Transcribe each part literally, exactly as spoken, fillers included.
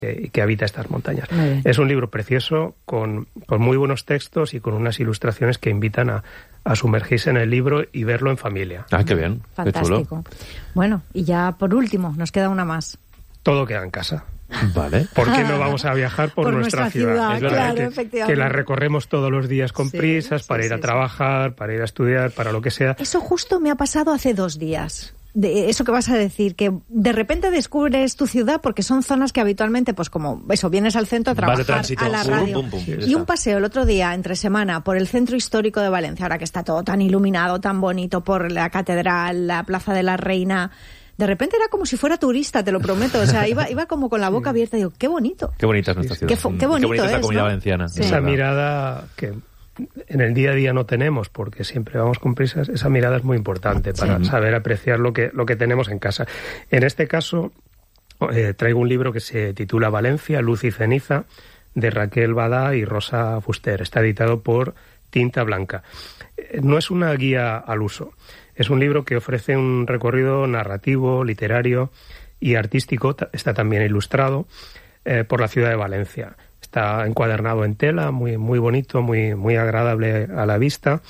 que, que habita estas montañas. Es un libro precioso, con, con muy buenos textos y con unas ilustraciones que invitan a, a sumergirse en el libro y verlo en familia. Ah, qué bien. Fantástico. Qué chulo. Bueno, y ya por último, nos queda una más. Todo queda en casa. Vale. ¿Por qué no vamos a viajar por, por nuestra, nuestra ciudad? ciudad Es verdad claro, que, que la recorremos todos los días con sí, prisas, para sí, ir a sí, trabajar, sí. para ir a estudiar, para lo que sea. Eso justo me ha pasado hace dos días. De eso que vas a decir, que de repente descubres tu ciudad porque son zonas que habitualmente, pues como eso, vienes al centro a trabajar, a la radio. Pum, pum, pum. Y un paseo el otro día, entre semana, por el centro histórico de Valencia, ahora que está todo tan iluminado, tan bonito, por la catedral, la Plaza de la Reina. De repente era como si fuera turista, te lo prometo. O sea, iba, iba como con la boca abierta. Digo, qué bonito. Qué bonita es nuestra ciudad. Qué, fo- qué bonito, qué bonita es, es la comunidad ¿no? valenciana. Sí. Esa mirada que en el día a día no tenemos, porque siempre vamos con prisas, esa mirada es muy importante para sí. saber apreciar lo que, lo que tenemos en casa. En este caso, eh, traigo un libro que se titula Valencia, Luz y Ceniza, de Raquel Badá y Rosa Fuster. Está editado por Tinta Blanca. No es una guía al uso. Es un libro que ofrece un recorrido narrativo, literario y artístico. Está también ilustrado eh, por la ciudad de Valencia. Está encuadernado en tela, muy, muy bonito, muy, muy agradable a la vista.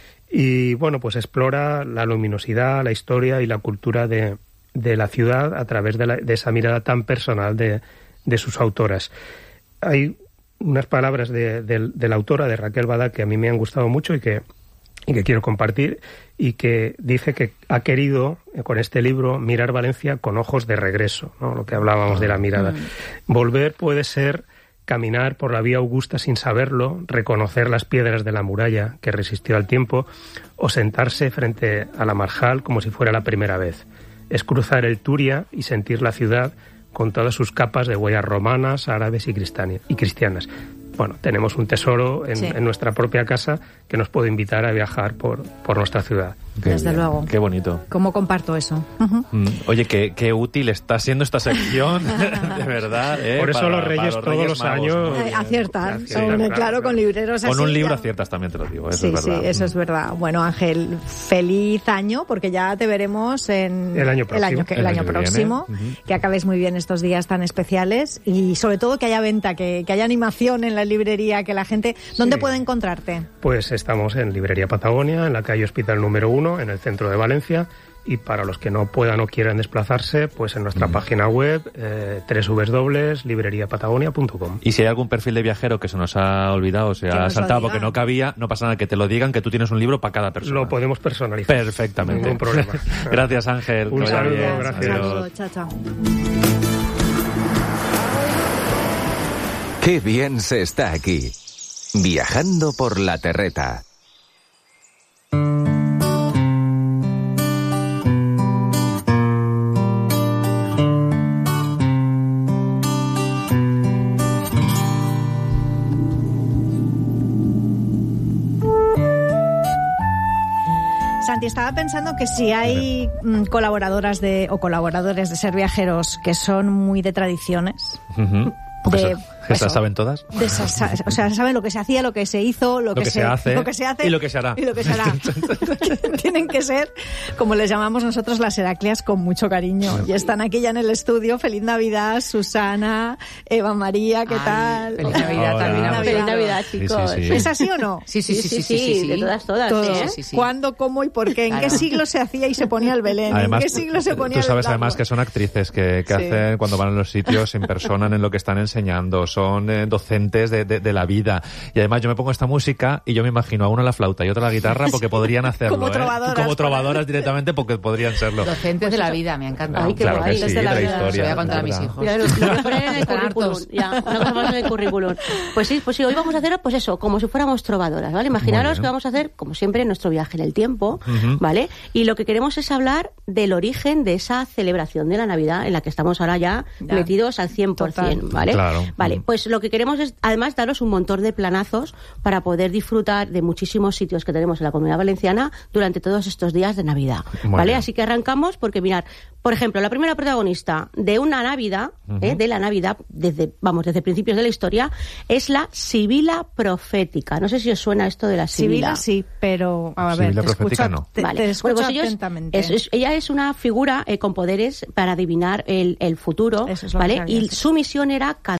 Y bueno, pues explora la luminosidad, la historia y la cultura de, de la ciudad a través de, la, de esa mirada tan personal de, de sus autoras. Hay unas palabras de, de, de la autora, de Raquel Badá, que a mí me han gustado mucho y que y que quiero compartir, y que dice que ha querido, con este libro, mirar Valencia con ojos de regreso, ¿no? Lo que hablábamos de la mirada. Mm. Volver puede ser caminar por la vía Augusta sin saberlo, reconocer las piedras de la muralla que resistió al tiempo, o sentarse frente a la Marjal como si fuera la primera vez. Es cruzar el Turia y sentir la ciudad con todas sus capas de huellas romanas, árabes y cristianas. Bueno, tenemos un tesoro en, sí. en nuestra propia casa que nos puede invitar a viajar por, por nuestra ciudad. Qué Desde bien. luego. Qué bonito. ¿Cómo comparto eso? Uh-huh. Mm. Oye, qué, qué útil está siendo esta sección, de verdad. ¿eh? Por eso para, los Reyes los todos Reyes los Magos, años eh, aciertan. aciertan Son, claro, claro, con libreros así. Con un libro ya. aciertas también, te lo digo. Eso sí, es verdad. Sí, eso es verdad. Bueno, Ángel, feliz año, porque ya te veremos en el año próximo. El año, que, el el año año próximo. Uh-huh. Que acabes muy bien estos días tan especiales y sobre todo que haya venta, que, que haya animación en la librería, que la gente... ¿Dónde sí. puede encontrarte? Pues estamos en Librería Patagonia, en la calle Hospital número uno, en el centro de Valencia. Y para los que no puedan o quieran desplazarse, pues en nuestra mm. página web, eh, doble u doble u doble u punto librería patagonia punto com. Y si hay algún perfil de viajero que se nos ha olvidado, se ha saltado porque no cabía, no pasa nada, que te lo digan, que tú tienes un libro para cada persona. Lo podemos personalizar. Perfectamente. Ningún problema. Gracias, Ángel. Un saludo, bien. gracias. Un saludo, chao, chao. Qué bien se está aquí. Viajando por la terreta. Santi, estaba pensando que si hay mm, colaboradoras de o colaboradores de Ser Viajeros que son muy de tradiciones, uh-huh. de... ¿Esas saben todas? De esas, o sea, saben lo que se hacía, lo que se hizo, lo, lo que, que se, se hace, lo que se hace y lo que se hará. Y lo que se hará. Tienen que ser, como les llamamos nosotros, las Heraclias con mucho cariño. Bueno, y están aquí ya en el estudio. Feliz Navidad, Susana, Eva María, ¿qué Ay, tal? Feliz Navidad Hola. también. Navidad. Feliz Navidad, chicos. Sí, sí, sí. ¿Es así o no? Sí, sí, sí, sí, sí, sí, sí, sí. De todas, todas. Todo. Sí, sí, sí. ¿Cuándo, cómo y por qué? ¿En Claro. qué siglo se hacía y se ponía el Belén? Además, ¿En qué siglo se ponía tú sabes el además que son actrices que, que Sí. hacen, cuando van a los sitios, se impersonan en lo que están enseñando, son eh, docentes de, de, de la vida. Y además yo me pongo esta música y yo me imagino a una la flauta y otra la guitarra porque podrían hacerlo. Como ¿eh? trovadoras. Como trovadoras directamente porque podrían serlo. Docentes de la vida, me ha encantado. Ay, qué Claro guay. que sí, Desde la de la vida. historia. Se lo voy a contar a mis ¿verdad? hijos. Mira, lo, lo voy a poner en el Están currículum. hartos. Ya, una cosa más en el currículum. Pues sí, pues sí, hoy vamos a hacer, pues eso, como si fuéramos trovadoras, ¿vale? Imaginaros que vamos a hacer, como siempre, nuestro viaje en el tiempo, Uh-huh. ¿vale? Y lo que queremos es hablar del origen de esa celebración de la Navidad en la que estamos ahora ya, Ya. metidos al cien por ciento, Total. ¿vale? Claro. Vale, Uh-huh. pues lo que queremos es, además, daros un montón de planazos para poder disfrutar de muchísimos sitios que tenemos en la Comunidad Valenciana durante todos estos días de Navidad, Muy ¿vale? Bien. Así que arrancamos porque, mirad, por ejemplo, la primera protagonista de una Navidad, uh-huh. eh, de la Navidad, desde, vamos, desde principios de la historia, es la Sibila Profética. No sé si os suena esto de la Sibila. Sibila sí, pero, a ver, Sibila te Profética escucho, no. te, vale. te escucho bueno, pues ellos, atentamente. Es, es, ella es una figura eh, con poderes para adivinar el, el futuro, Eso es lo ¿vale? que sabía, y sí. su misión era